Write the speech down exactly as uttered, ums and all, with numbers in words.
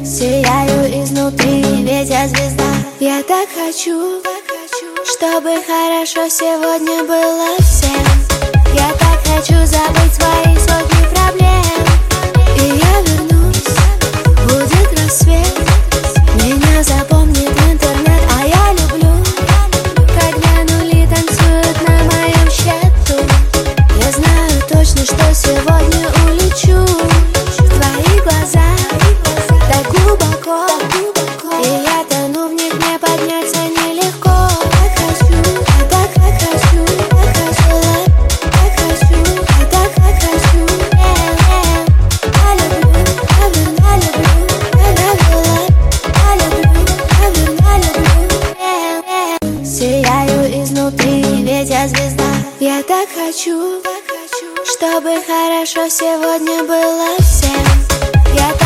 Сияю изнутри, ведь я звезда. Я так хочу, чтобы хорошо сегодня было всем. Я так хочу забыть свои сотни проблем. И я вернусь, будет рассвет. Меня запомнит интернет, а я люблю, когда нули танцуют на моем счету. Я знаю точно, что сегодня улечу в твои глаза так глубоко, и я тону в них, мне подняться нелегко. Так хочу, я так, так хочу, так хочу, так хочу, я так, так хочу. Я люблю, наверное, люблю, наверное, я люблю, наверное, люблю. Сияю изнутри, ведь я звезда. Я так хочу, чтобы хорошо сегодня было всем. Я